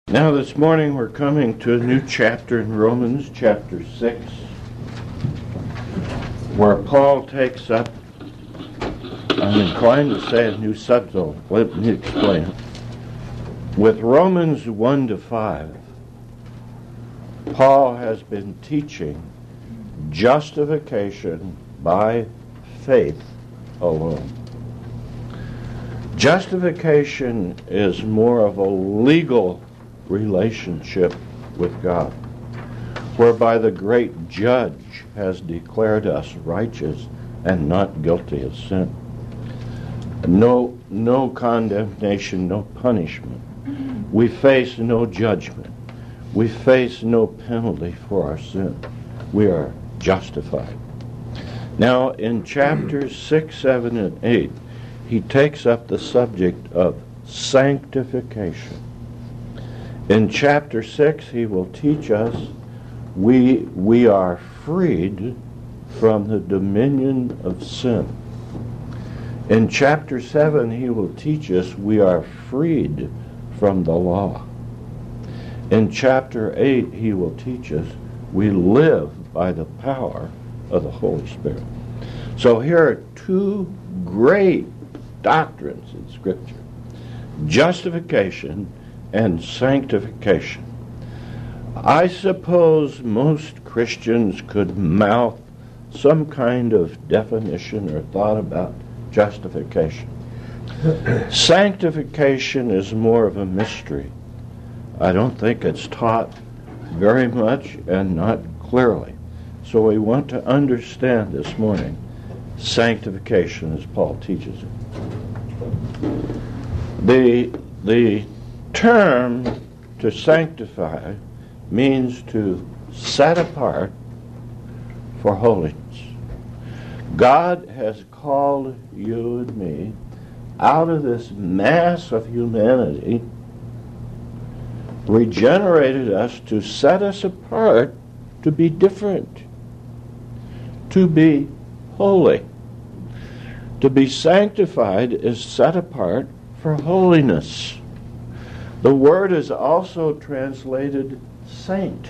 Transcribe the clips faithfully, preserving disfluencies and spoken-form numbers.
Now this morning we're coming to a new chapter in Romans, chapter six, where Paul takes up, I'm inclined to say, a new subject. Let me explain it. With Romans one to five, Paul has been teaching justification by faith alone. Justification is more of a legal relationship with God, whereby the great judge has declared us righteous and not guilty of sin. No, no condemnation, no punishment. We face no judgment. We face no penalty for our sin. We are justified. Now, in chapters six, seven, and eight, he takes up the subject of sanctification. In chapter six, he will teach us we, we are freed from the dominion of sin. In chapter seven, he will teach us we are freed from the law. In chapter eight, he will teach us we live by the power of the Holy Spirit. So here are two great doctrines in Scripture: justification and sanctification. I suppose most Christians could mouth some kind of definition or thought about justification. Sanctification is more of a mystery. I don't think it's taught very much and not clearly. So we want to understand this morning sanctification as Paul teaches it. The, the term to sanctify means to set apart for holiness. God has called you and me out of this mass of humanity, regenerated us to set us apart, to be different, to be holy. To be sanctified is set apart for holiness. The word is also translated saint,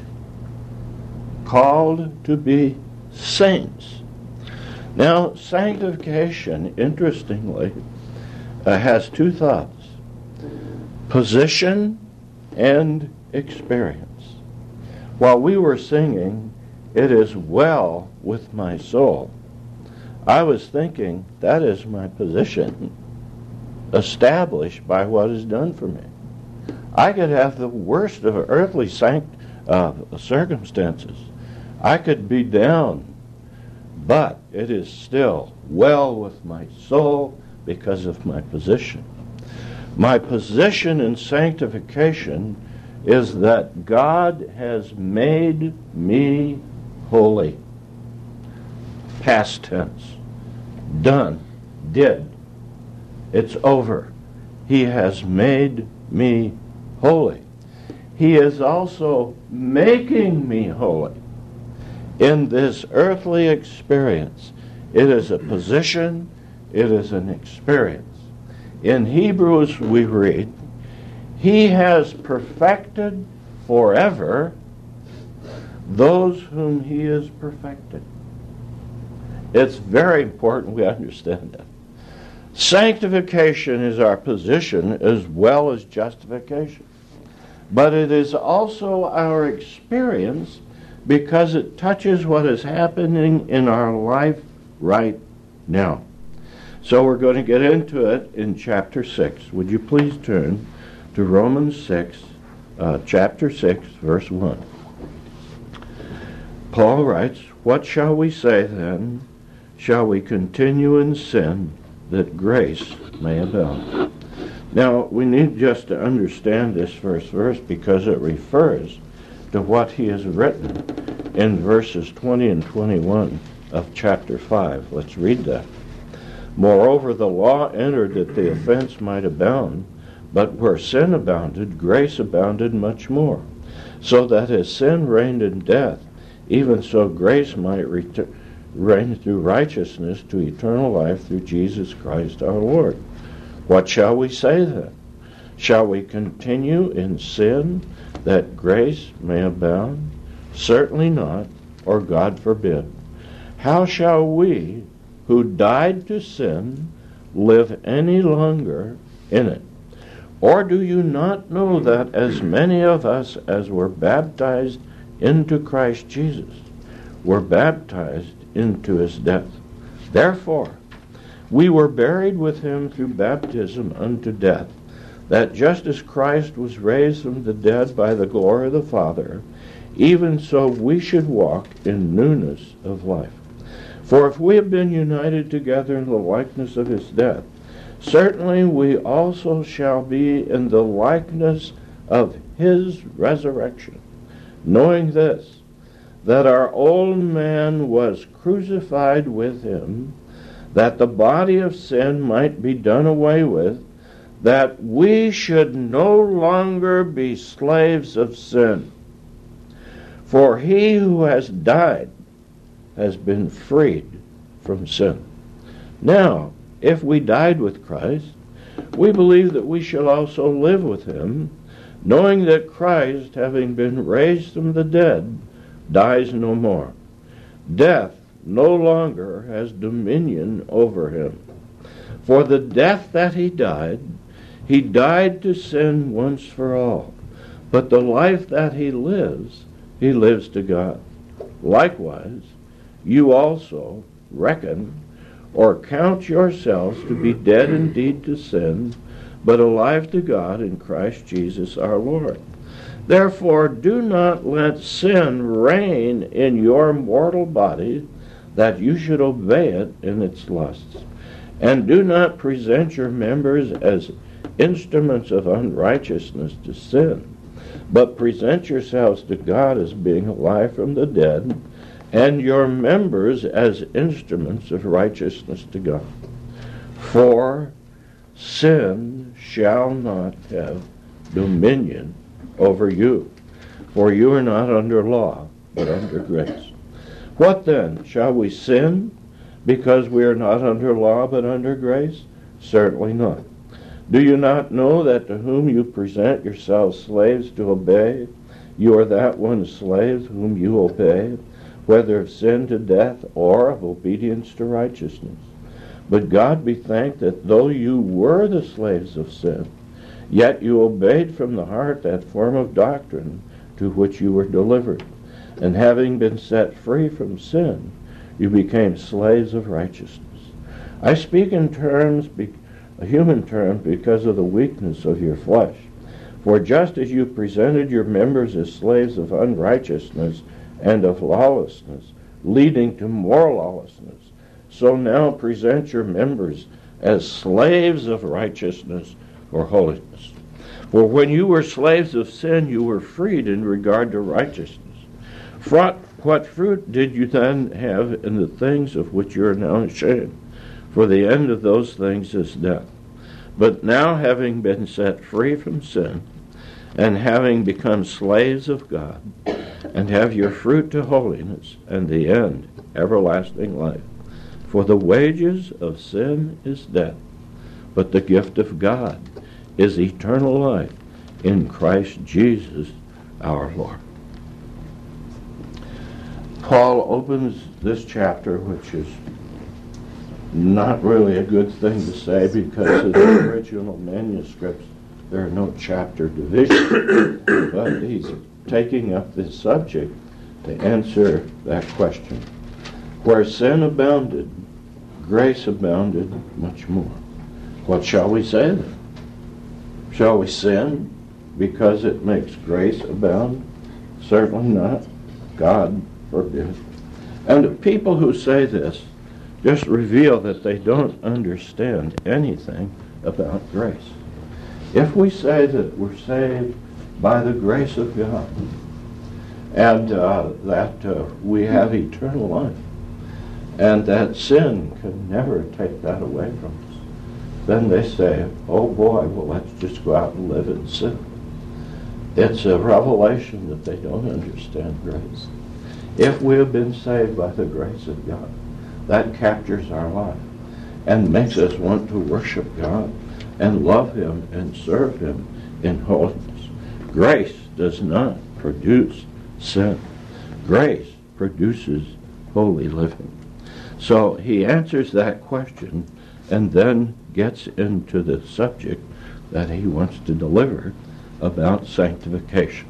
called to be saints. Now, sanctification, interestingly, uh, has two thoughts: position and experience. While we were singing, "It is well with my soul," I was thinking, that is my position, established by what is done for me. I could have the worst of earthly sanct- uh, circumstances. I could be down, but it is still well with my soul because of my position. My position in sanctification is that God has made me holy. Past tense. Done. Did. It's over. He has made me holy. He is also making me holy. In this earthly experience, it is a position, it is an experience. In Hebrews we read, He has perfected forever those whom He has perfected. It's very important we understand that. Sanctification is our position as well as justification. But it is also our experience because it touches what is happening in our life right now. So we're going to get into it in chapter six. Would you please turn to Romans six, uh, chapter six, verse one. Paul writes, "What shall we say then? Shall we continue in sin that grace may abound?" Now, we need just to understand this first verse because it refers to what he has written in verses twenty and twenty-one of chapter five. Let's read that. "Moreover, the law entered that the offense might abound, but where sin abounded, grace abounded much more. So that as sin reigned in death, even so grace might return reign through righteousness to eternal life through Jesus Christ our Lord. What shall we say then? Shall we continue in sin that grace may abound? Certainly not, or God forbid. How shall we, who died to sin, live any longer in it? Or do you not know that as many of us as were baptized into Christ Jesus were baptized into his death? Therefore, we were buried with him through baptism unto death, that just as Christ was raised from the dead by the glory of the Father, even so we should walk in newness of life. For if we have been united together in the likeness of his death, certainly we also shall be in the likeness of his resurrection, knowing this, that our old man was crucified with him, that the body of sin might be done away with, that we should no longer be slaves of sin. For he who has died has been freed from sin. Now, if we died with Christ, we believe that we shall also live with him, knowing that Christ, having been raised from the dead, dies no more. Death no longer has dominion over him. For the death that he died, he died to sin once for all. But the life that he lives, he lives to God. Likewise, you also reckon or count yourselves to be dead indeed to sin, but alive to God in Christ Jesus our Lord. Therefore, do not let sin reign in your mortal body, that you should obey it in its lusts. And do not present your members as instruments of unrighteousness to sin, but present yourselves to God as being alive from the dead, and your members as instruments of righteousness to God. For sin shall not have dominion over you, for you are not under law, but under grace. What then? Shall we sin because we are not under law, but under grace? Certainly not. Do you not know that to whom you present yourselves slaves to obey, you are that one slave whom you obey, whether of sin to death or of obedience to righteousness? But God be thanked that though you were the slaves of sin, yet you obeyed from the heart that form of doctrine to which you were delivered. And having been set free from sin, you became slaves of righteousness. I speak in terms, be, a human term, because of the weakness of your flesh. For just as you presented your members as slaves of unrighteousness and of lawlessness, leading to more lawlessness, so now present your members as slaves of righteousness or holiness. For when you were slaves of sin, you were freed in regard to righteousness. What fruit did you then have in the things of which you are now ashamed? For the end of those things is death. But now, having been set free from sin, and having become slaves of God, and have your fruit to holiness, and the end, everlasting life. For the wages of sin is death, but the gift of God is eternal life in Christ Jesus our Lord. Paul opens this chapter, which is not really a good thing to say because in the original manuscripts there are no chapter divisions, but he's taking up this subject to answer that question. Where sin abounded, grace abounded much more. What shall we say then? Shall we sin because it makes grace abound? Certainly not. God forbid. And the people who say this just reveal that they don't understand anything about grace. If we say that we're saved by the grace of God and uh, that uh, we have eternal life and that sin can never take that away from us, then they say, oh boy, well let's just go out and live in sin. It's a revelation that they don't understand grace. If we have been saved by the grace of God, that captures our life and makes us want to worship God and love him and serve him in holiness. Grace does not produce sin. Grace produces holy living. So he answers that question and then gets into the subject that he wants to deliver about sanctification.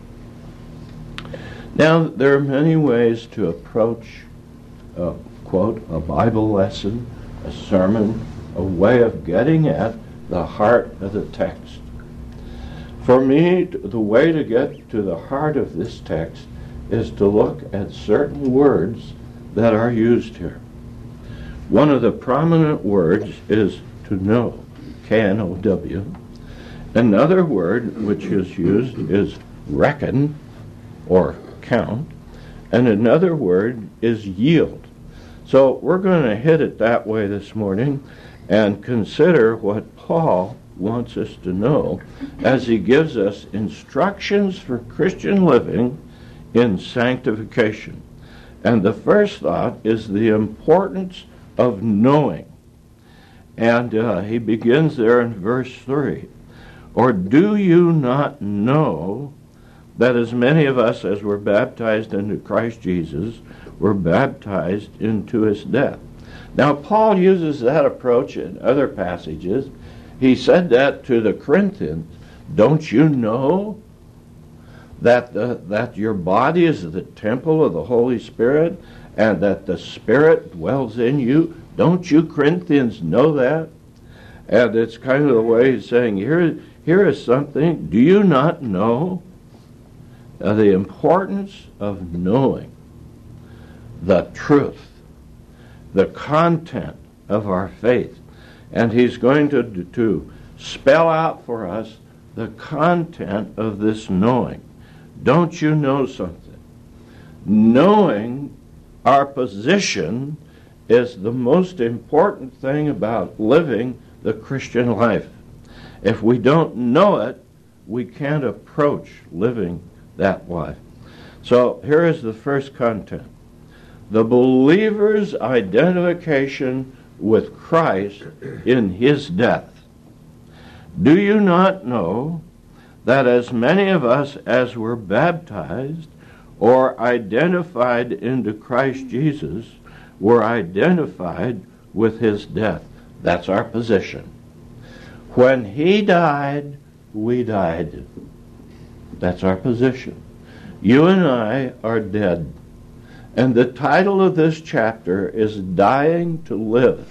Now, there are many ways to approach, uh, quote, a Bible lesson, a sermon, a way of getting at the heart of the text. For me, the way to get to the heart of this text is to look at certain words that are used here. One of the prominent words is to know, K N O W. Another word which is used is reckon, or count, and another word is yield. So we're going to hit it that way this morning and consider what Paul wants us to know as he gives us instructions for Christian living in sanctification. And the first thought is the importance of knowing. And uh, he begins there in verse three. Or do you not know that as many of us as were baptized into Christ Jesus were baptized into his death? Now, Paul uses that approach in other passages. He said that to the Corinthians. Don't you know that the, that your body is the temple of the Holy Spirit and that the Spirit dwells in you? Don't you Corinthians know that? And it's kind of the way he's saying, here, here is something. Do you not know uh, the importance of knowing the truth, the content of our faith? And he's going to, to spell out for us the content of this knowing. Don't you know something? Knowing our position is the most important thing about living the Christian life. If we don't know it, we can't approach living that life. So here is the first content. The believer's identification with Christ in his death. Do you not know that as many of us as were baptized or identified into Christ Jesus were identified with his death? That's our position. When he died, we died. That's our position. You and I are dead. And the title of this chapter is Dying to Live.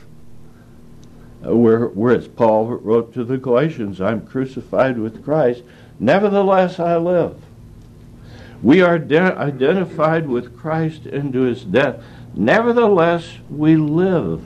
Uh, where, where it's Paul wrote to the Galatians, I'm crucified with Christ, nevertheless I live. We are de- identified with Christ into his death, nevertheless we live.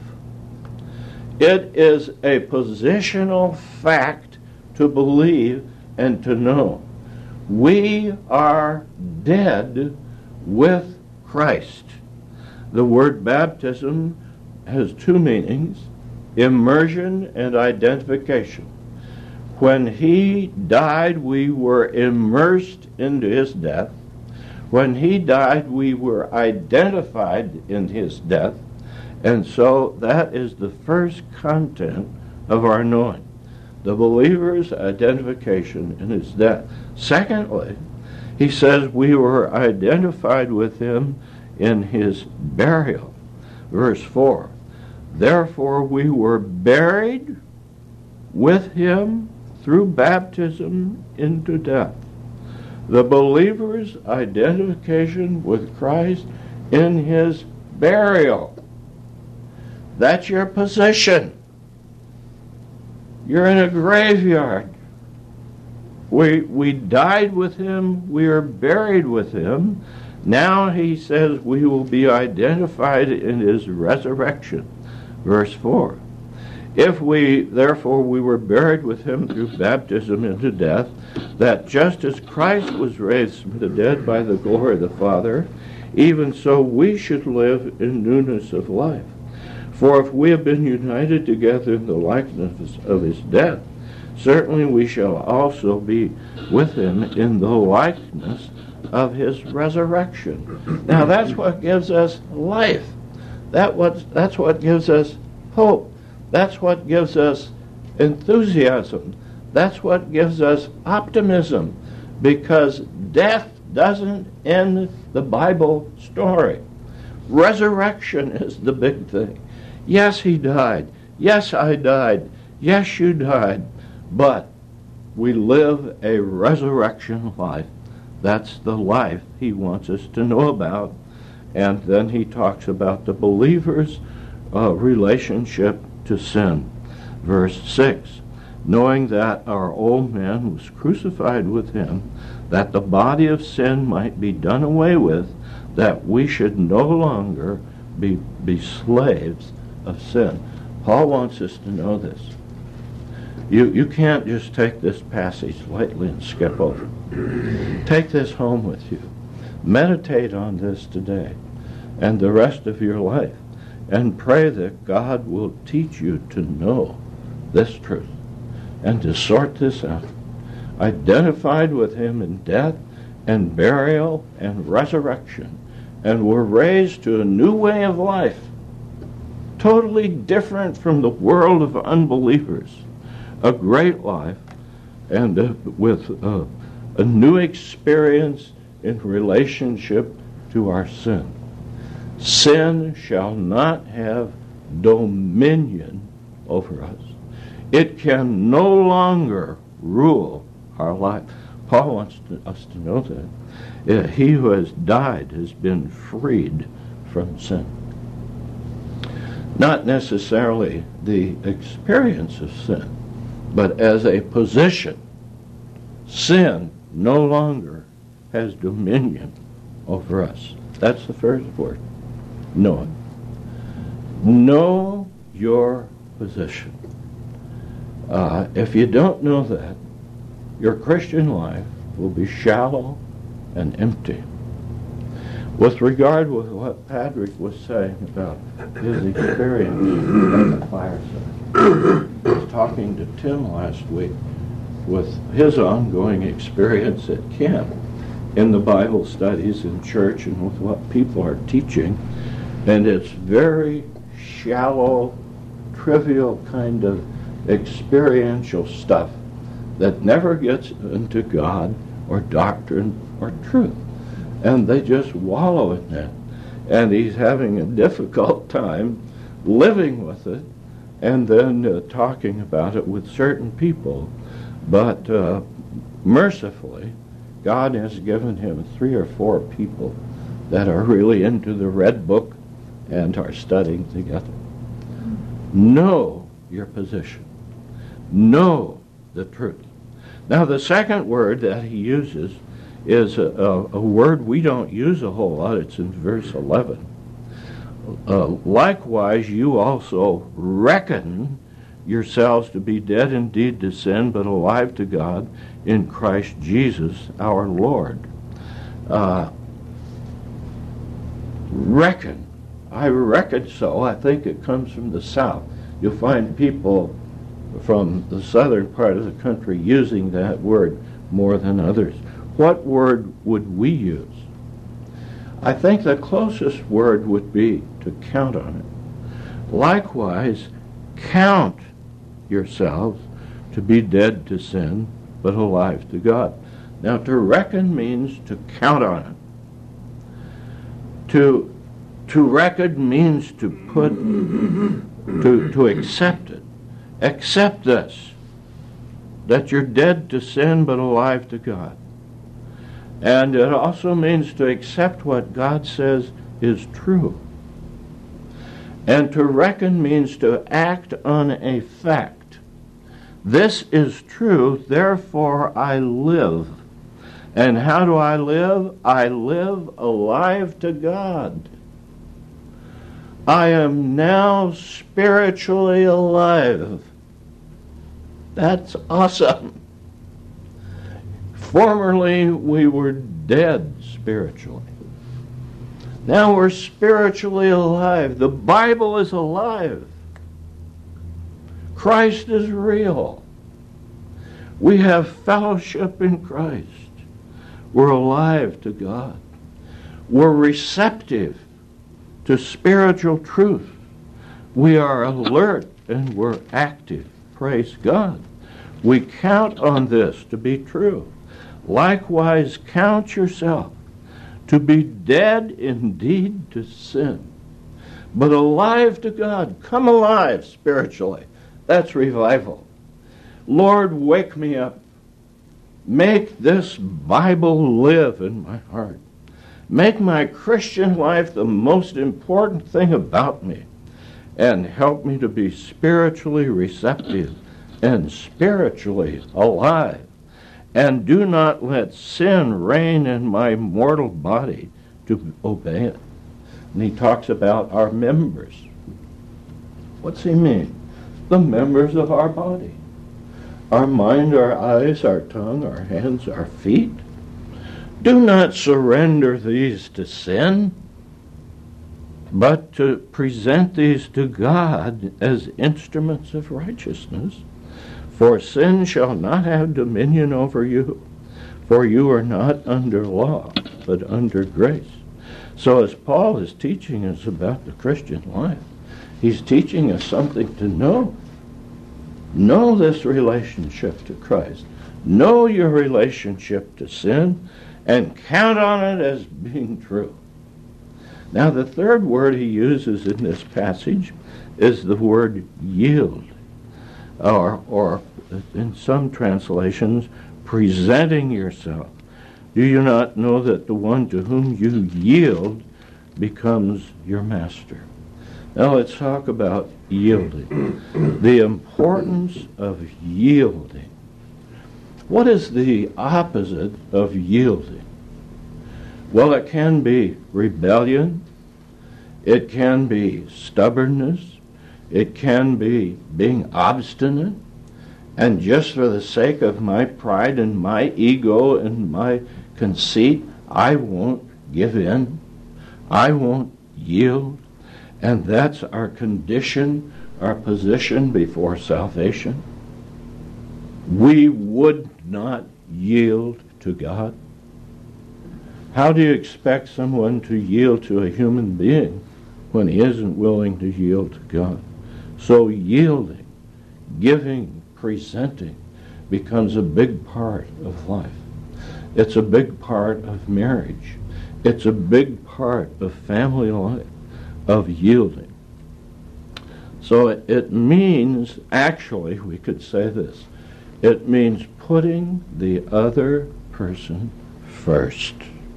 It is a positional fact to believe and to know. We are dead with Christ. The word baptism has two meanings, immersion and identification. When he died, we were immersed into his death. When he died, we were identified in his death. And so that is the first content of our knowing, the believer's identification in his death. Secondly, he says we were identified with him in his burial. Verse four, therefore we were buried with him through baptism into death. The believer's identification with Christ in his burial. That's your position. You're in a graveyard. We we died with him. We are buried with him. Now he says we will be identified in his resurrection. Verse four. If we, therefore, we were buried with him through baptism into death, that just as Christ was raised from the dead by the glory of the Father, even so we should live in newness of life. For if we have been united together in the likeness of his death, certainly we shall also be with him in the likeness of his resurrection. Now that's what gives us life. That what, that's what gives us hope. That's what gives us enthusiasm. That's what gives us optimism, because death doesn't end the Bible story. Resurrection is the big thing. Yes, he died. Yes, I died. Yes, you died. But we live a resurrection life. That's the life he wants us to know about. And then he talks about the believer's uh, relationship to sin. Verse six, knowing that our old man was crucified with him, that the body of sin might be done away with, that we should no longer be, be slaves of sin. Paul wants us to know this. You, you can't just take this passage lightly and skip over it. Take this home with you. Meditate on this today and the rest of your life, and pray that God will teach you to know this truth and to sort this out. Identified with him in death and burial and resurrection, and were raised to a new way of life, totally different from the world of unbelievers. A great life, and uh, with uh, a new experience in relationship to our sin. Sin shall not have dominion over us. It can no longer rule our life. Paul wants to, us to know that. Uh, he who has died has been freed from sin. Not necessarily the experience of sin, but as a position. Sin no longer has dominion over us. That's the first word. Know it. Know your position. Uh, if you don't know that, your Christian life will be shallow and empty. With regard with what Patrick was saying about his experience at the fireside, I was talking to Tim last week with his ongoing experience at camp in the Bible studies in church and with what people are teaching, and it's very shallow, trivial kind of experiential stuff that never gets into God or doctrine or truth. And they just wallow in that. And he's having a difficult time living with it and then uh, talking about it with certain people. But uh, mercifully, God has given him three or four people that are really into the Red Book and are studying together. Know your position. Know the truth. Now, the second word that he uses is a, a, a word we don't use a whole lot. It's in verse eleven. Uh, Likewise, you also reckon yourselves to be dead indeed to sin, but alive to God in Christ Jesus our Lord. Uh, reckon. I reckon so. I think it comes from the South. You'll find people from the southern part of the country using that word more than others. What word would we use? I think the closest word would be to count on it. Likewise, count yourselves to be dead to sin, but alive to God. Now, to reckon means to count on it. To, to reckon means to put, to, to accept it. Accept this, that you're dead to sin, but alive to God. And it also means to accept what God says is true. And to reckon means to act on a fact. This is true, therefore I live. And how do I live? I live alive to God. I am now spiritually alive. That's awesome. Formerly, we were dead spiritually. Now we're spiritually alive. The Bible is alive. Christ is real. We have fellowship in Christ. We're alive to God. We're receptive to spiritual truth. We are alert and we're active. praise God. We count on this to be true. Likewise, count yourself to be dead indeed to sin, but alive to God. Come alive spiritually. That's revival. Lord, wake me up. Make this Bible live in my heart. Make my Christian life the most important thing about me, and help me to be spiritually receptive and spiritually alive. And do not let sin reign in my mortal body to obey it. And he talks about our members. What's he mean? The members of our body. Our mind, our eyes, our tongue, our hands, our feet. Do not surrender these to sin, but to present these to God as instruments of righteousness. For sin shall not have dominion over you, for you are not under law, but under grace. So as Paul is teaching us about the Christian life, he's teaching us something to know. Know this relationship to Christ. Know your relationship to sin, and count on it as being true. Now, the third word he uses in this passage is the word yield, or, or in some translations, presenting yourself. Do you not know that the one to whom you yield becomes your master? Now, let's talk about yielding. The importance of yielding. What is the opposite of yielding? Well, it can be rebellion. It can be stubbornness. It can be being obstinate. And just for the sake of my pride and my ego and my conceit, I won't give in. I won't yield. And that's our condition, our position before salvation. We would not yield to God. How do you expect someone to yield to a human being when he isn't willing to yield to God? So yielding, giving, presenting becomes a big part of life. It's a big part of marriage. It's a big part of family life, of yielding. So it, it means, actually, we could say this, it means putting the other person first.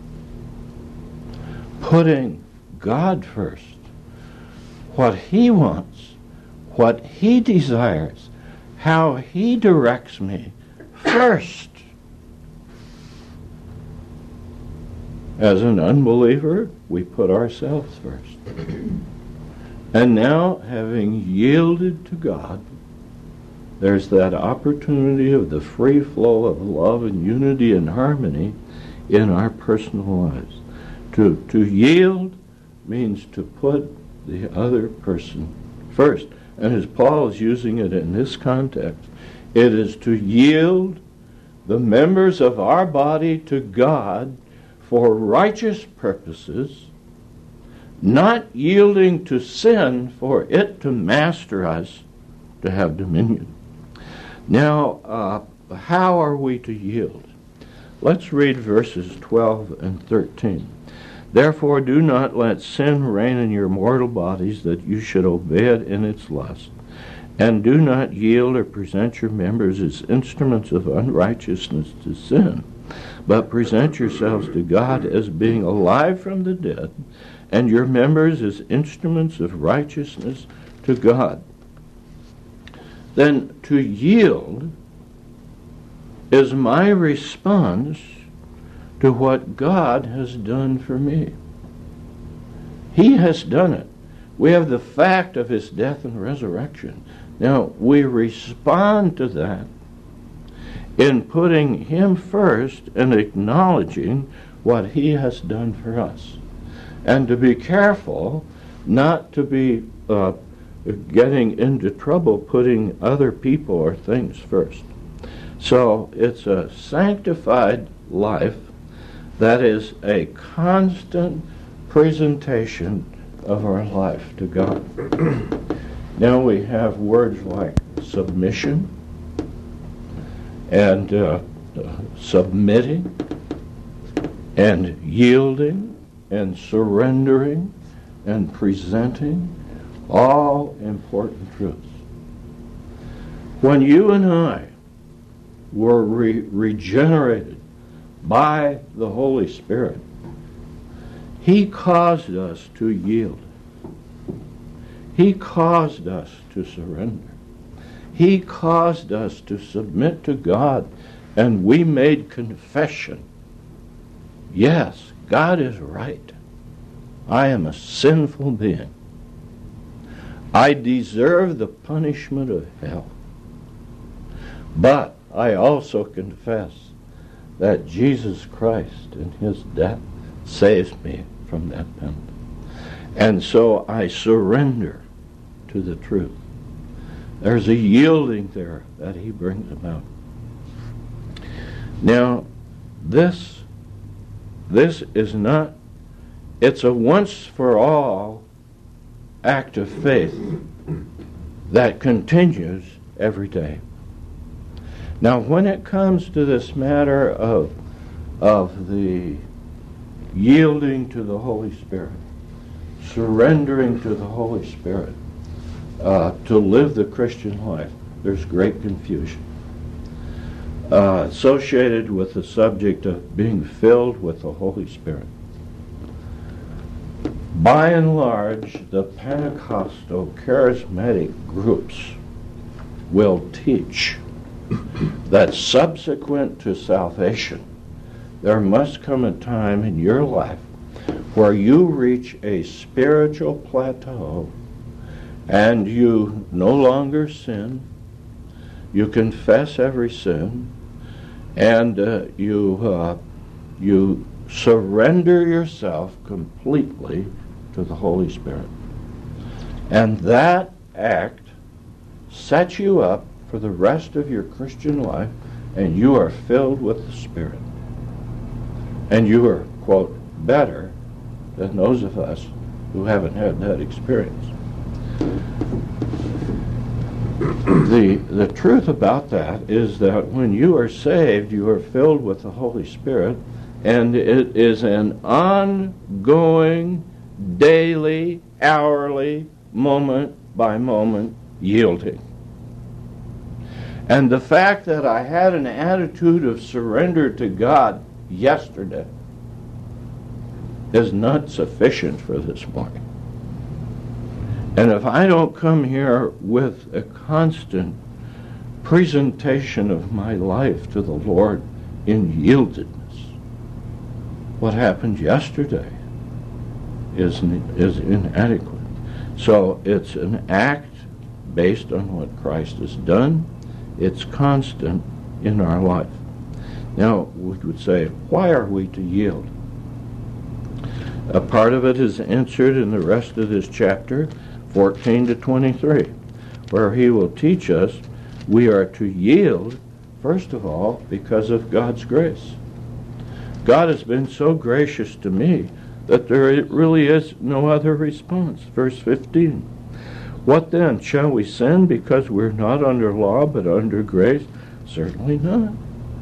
Putting God first. What he wants, what he desires, how he directs me first. As an unbeliever, we put ourselves first. And now, having yielded to God, there's that opportunity of the free flow of love and unity and harmony in our personal lives. To, to yield means to put the other person first. And as Paul is using it in this context, it is to yield the members of our body to God for righteous purposes, not yielding to sin for it to master us, to have dominion. Now, uh, how are we to yield? Let's read verses twelve and thirteen. Therefore do not let sin reign in your mortal bodies, that you should obey it in its lust. And do not yield or present your members as instruments of unrighteousness to sin, but present yourselves to God as being alive from the dead, and your members as instruments of righteousness to God. Then to yield is my response to what God has done for me. He has done it. We have the fact of his death and resurrection. Now, we respond to that in putting him first and acknowledging what he has done for us. And to be careful not to be uh, getting into trouble putting other people or things first. So it's a sanctified life that is a constant presentation of our life to God. Now we have words like submission and uh, uh, submitting and yielding and surrendering and presenting, all important truths. When you and I were re- regenerated by the Holy Spirit, He caused us to yield. He caused us to surrender. He caused us to submit to God, and we made confession. Yes, God is right. I am a sinful being. I deserve the punishment of hell. But I also confess that Jesus Christ in His death saves me from that penalty. And so I surrender to the truth. There's a yielding there that He brings about. Now, this, this is not, it's a once-for-all act of faith that continues every day. Now, when it comes to this matter of, of the yielding to the Holy Spirit, surrendering to the Holy Spirit, uh, to live the Christian life, there's great confusion uh, associated with the subject of being filled with the Holy Spirit. By and large, the Pentecostal charismatic groups will teach that subsequent to salvation, there must come a time in your life where you reach a spiritual plateau and you no longer sin, you confess every sin, and uh, you uh, you surrender yourself completely to the Holy Spirit. And that act sets you up for the rest of your Christian life, and you are filled with the Spirit. And you are, quote, better than those of us who haven't had that experience. The, the truth about that is that when you are saved, you are filled with the Holy Spirit, and it is an ongoing, daily, hourly, moment-by-moment yielding. And the fact that I had an attitude of surrender to God yesterday is not sufficient for this morning. And if I don't come here with a constant presentation of my life to the Lord in yieldedness, what happened yesterday is, is inadequate. So it's an act based on what Christ has done. It's constant in our life. Now, we would say, why are we to yield? A part of it is answered in the rest of this chapter, fourteen to twenty-three, where he will teach us we are to yield, first of all, because of God's grace. God has been so gracious to me that there really is no other response. Verse fifteen. What then? Shall we sin because we're not under law but under grace? Certainly not.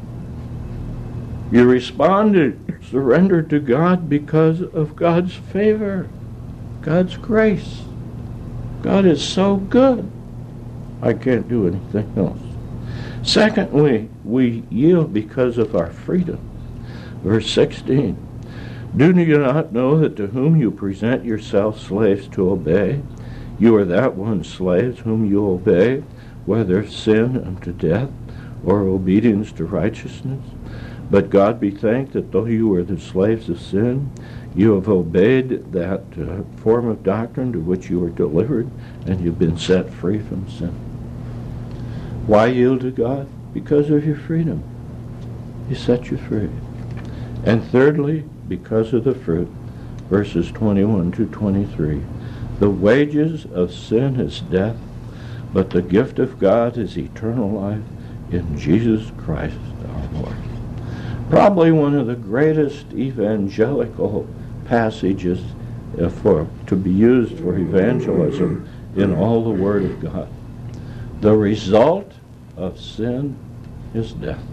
You responded, surrendered to God because of God's favor, God's grace. God is so good. I can't do anything else. Secondly, we yield because of our freedom. Verse sixteen. Do you not know that to whom you present yourselves slaves to obey, you are that one slaves whom you obey, whether sin unto death or obedience to righteousness? But God be thanked that though you were the slaves of sin, you have obeyed that uh, form of doctrine to which you were delivered, and you've been set free from sin. Why yield to God? Because of your freedom. He set you free. And thirdly, because of the fruit, verses twenty-one to twenty-three. The wages of sin is death, but the gift of God is eternal life in Jesus Christ our Lord. Probably one of the greatest evangelical passages uh, for to be used for evangelism in all the Word of God. The result of sin is death.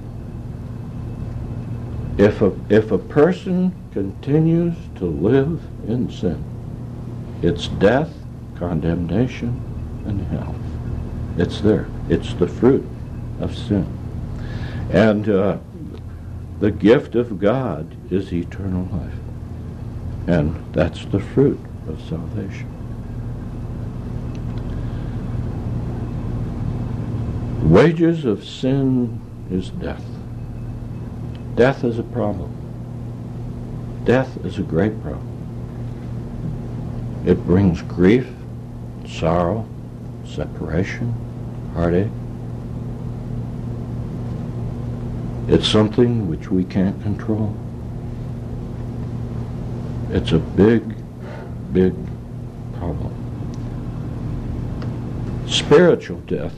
If a, if a person continues to live in sin, it's death, condemnation, and hell. It's there. It's the fruit of sin. And uh, the gift of God is eternal life. And that's the fruit of salvation. The wages of sin is death. Death is a problem. Death is a great problem. It brings grief, sorrow, separation, heartache. It's something which we can't control. It's a big, big problem. Spiritual death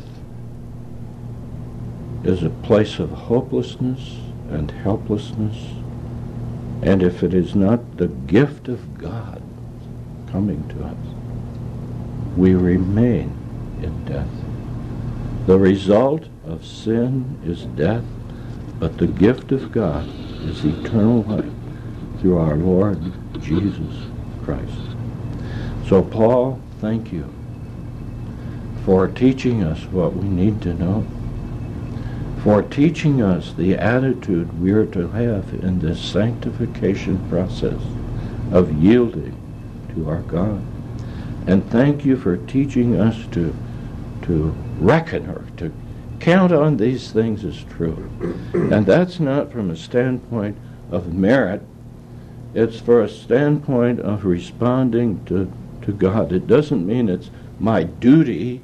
is a place of hopelessness and helplessness, and if it is not the gift of God coming to us, we remain in death. The result of sin is death, but the gift of God is eternal life through our Lord Jesus Christ. So Paul, thank you for teaching us what we need to know, for teaching us the attitude we are to have in this sanctification process of yielding to our God. And thank you for teaching us to, to reckon or to count on these things as true. And that's not from a standpoint of merit. It's for a standpoint of responding to, to God. It doesn't mean it's my duty.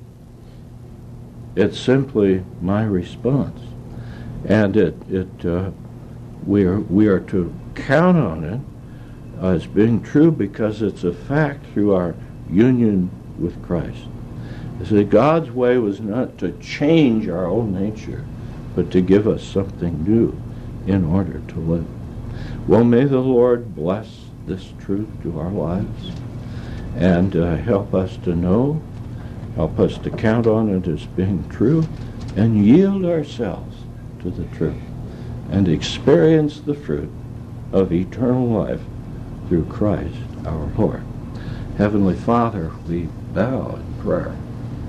It's simply my response. And it, it uh, we are, we are to count on it as being true because it's a fact through our union with Christ. You see, God's way was not to change our old nature, but to give us something new in order to live. Well, may the Lord bless this truth to our lives and uh, help us to know, help us to count on it as being true, and yield ourselves to the truth and experience the fruit of eternal life through Christ our Lord. Heavenly Father, we bow in prayer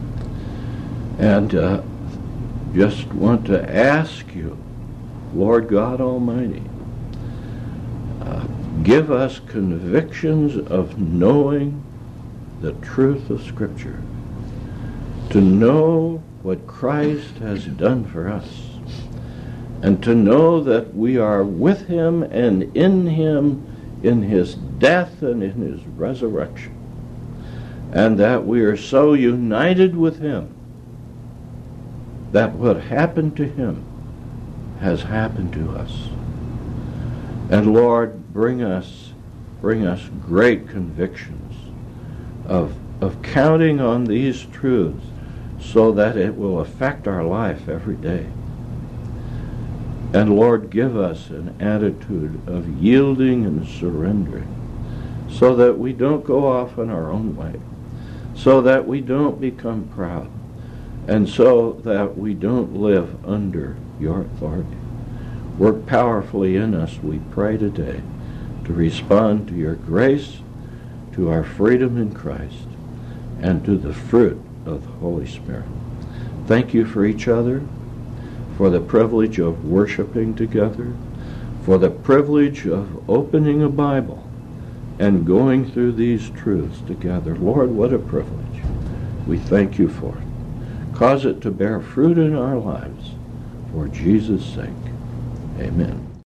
and uh, just want to ask you, Lord God Almighty, uh, give us convictions of knowing the truth of Scripture, to know what Christ has done for us, and to know that we are with him and in him in his death and in his resurrection, and that we are so united with him that what happened to him has happened to us. And Lord, bring us bring us great convictions of of counting on these truths so that it will affect our life every day. And Lord, give us an attitude of yielding and surrendering so that we don't go off on our own way, so that we don't become proud, and so that we don't live under your authority. Work powerfully in us, we pray today, to respond to your grace, to our freedom in Christ, and to the fruit of the Holy Spirit. Thank you for each other, for the privilege of worshiping together, for the privilege of opening a Bible and going through these truths together. Lord, what a privilege. We thank you for it. Cause it to bear fruit in our lives for Jesus' sake. Amen.